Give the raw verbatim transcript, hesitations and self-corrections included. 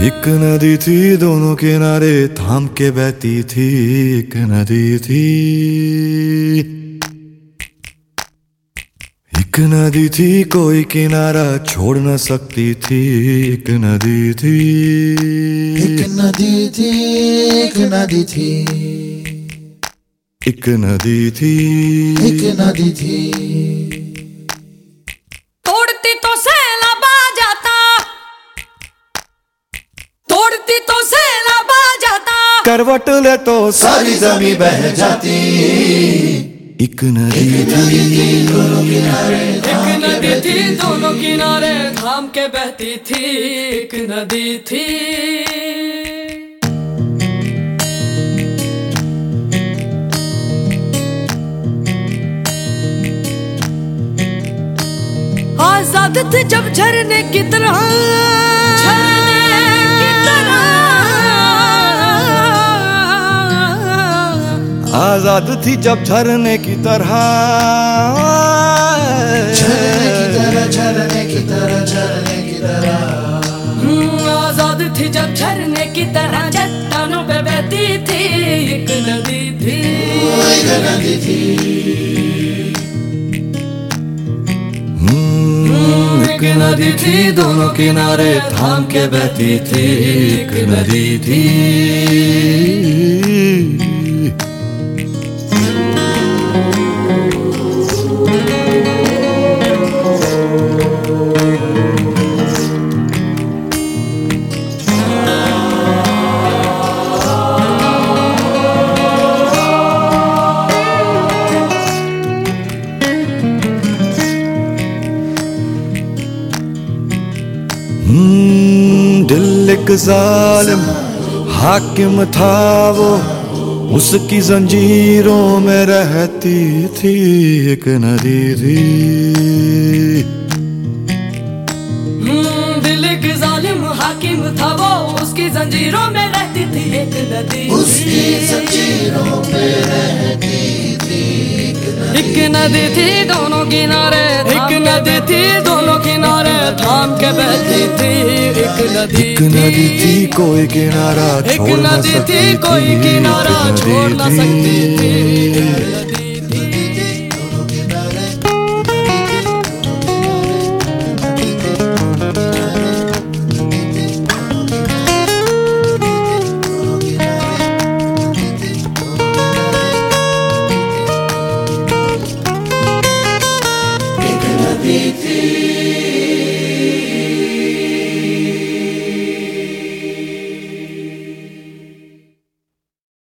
एक नदी थी दोनों किनारे थाम के बहती थी। एक नदी थी, एक नदी थी कोई किनारा छोड़ न सकती थी। एक नदी थी, एक नदी थी, एक नदी थी, एक नदी थी, एक नदी थी। तोड़ती तो सैलाब आ जाता, तोड़ती तो सैलाब आ जाता, करवट ले तो सारी जमी बह जाती। एक नदी थी, एक नदी थी दोनों किनारे थाम के बहती थी। एक नदी थी। आजाद थी जब झरने की तरह, झरने की तरह, आजाद थी जब झरने की तरह, झरने की तरह, झरने की तरह, झरने की तरह। आजाद थी जब झरने की तरह चट्टानों पे बहती थी। एक नदी थी, एक नदी थी, एक नदी थी दोनों किनारे थाम के बहती थी। एक नदी थी। दिल एक जालिम हाकिम था वो, उसकी जंजीरों में रहती थी। एक नदी थी, दिल एक जालिम हाकिम था वो, उसकी जंजीरों में रहती थी। एक नदी, उसकी जंजीरों में रहती थी। एक नदी थी दोनों किनारे, एक नदी थी दोनों किनारे थाम के बहती थी। एक नदी, एक नदी थी कोई किनारा एक छोड़ न नदी सकती थी कोई थी। किनारा छोड़ न सकती थी।